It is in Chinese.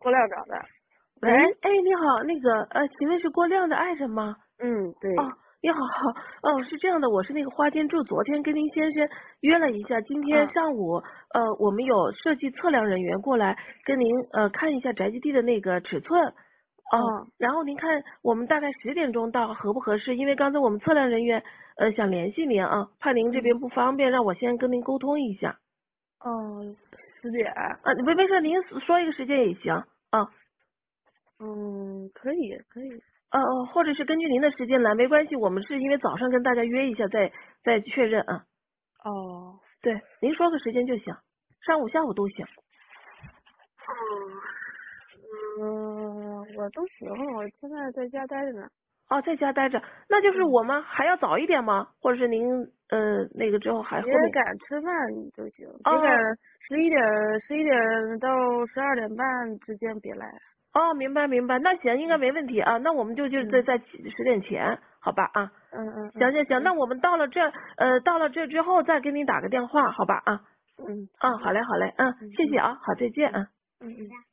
郭亮找的。 喂，哎，你好，请问是郭亮的爱人吗？ 嗯，对。 哦，你好，是这样的，我是那个花间柱，昨天跟您先生约了一下，今天上午，我们有设计测量人员过来跟您看一下宅基地的那个尺寸，然后您看我们大概10点钟到，合不合适？因为刚才我们测量人员想联系您啊，怕您这边不方便，让我先跟您沟通一下。 10点。 没事，您说一个时间也行啊。 可以。 或者是根据您的时间来，没关系，我们是因为早上跟大家约一下再确认啊。对，您说个时间就行，上午下午都行。 我都行，我现在在家待着呢。 在家待着，那就是我们还要早一点吗？或者是您那个之后还后面？ 别赶吃饭就行，别赶11点到12点半之间别来。 明白，那行，应该没问题啊。那我们就在10点前，好吧啊。行，那我们到了这之后再给你打个电话，好吧啊。好嘞，谢谢啊，好，再见啊。